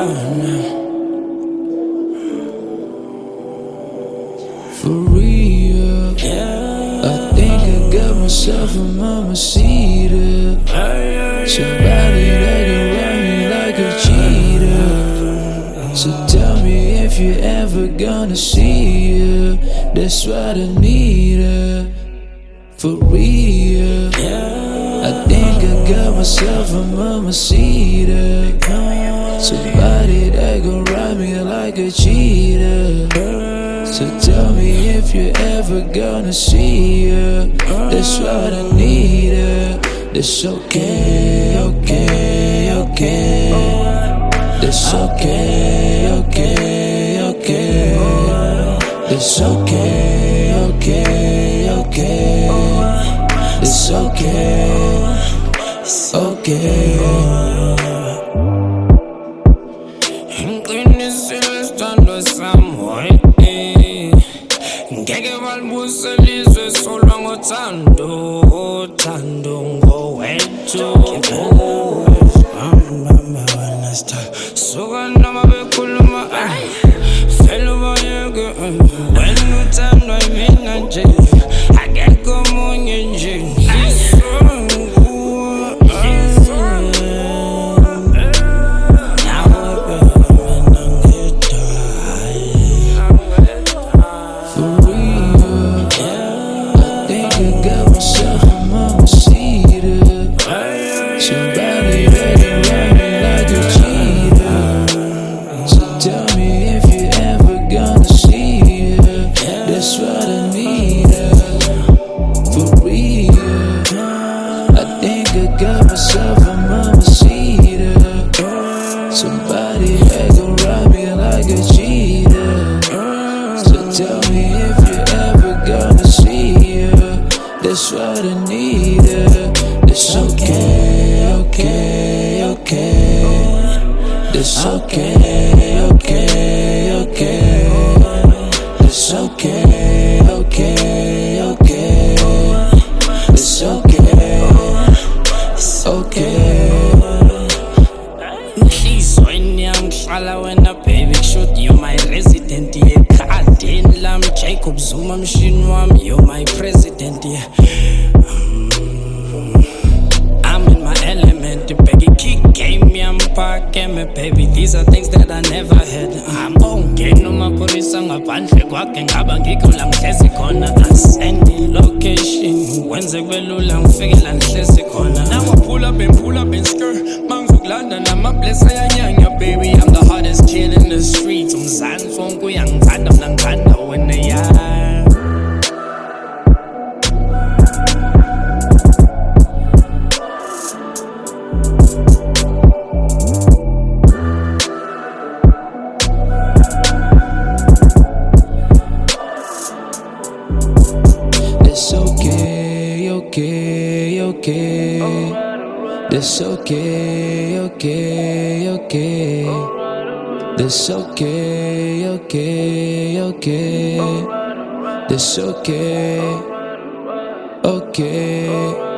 For real, I think I got myself a mamacita. Somebody that can ride me like a cheetah. So tell me if you ever gonna see her. That's what I need her. For real, I think I got myself a mamacita. Somebody that gon' ride me like a cheetah. So tell me if you ever gonna see her. That's what I need her. That's okay, okay, okay. That's okay, okay, okay. That's okay, okay, okay. It's okay, okay. Ngiqinisile sami ngeke balibuse lizwe solwa ngothando, uthando ngowethu. Suka noma bekhuluma vele ubayeke wena uthandwa yimina nje, akekho omunye nje. Somebody that can ride me like a cheetah. So tell me if you ever gonna see her. That's what I need her. For real, I think I got myself a mamacita. Somebody that can ride me like a cheetah. So tell me if you ever gonna see her. That's what I need her. It's okay, okay, okay. It's okay, okay, okay. It's okay, okay, okay. It's okay, okay. Please, when young shala when a baby shoot, you're my resident, yeah. Kadin Lam, Jacob Zuma machine wam, you're my president, yeah. Baby, these are things that I never had. I'm ongena umapholisa ngaphandle kwakhe ngaba ngikho la ngihlezi khona. Send the location wenze kubelula ngifike la ngihlezi khona. Now I pull up and skirt mangizokulanda namabless ayanyanya. Baby, I'm the hottest kid in the streets. Umzansi wonke uyangithanda mina ngithanda wena ya. It's okay, okay, okay. That's okay, okay, okay. That's okay, okay, okay. That's okay, okay.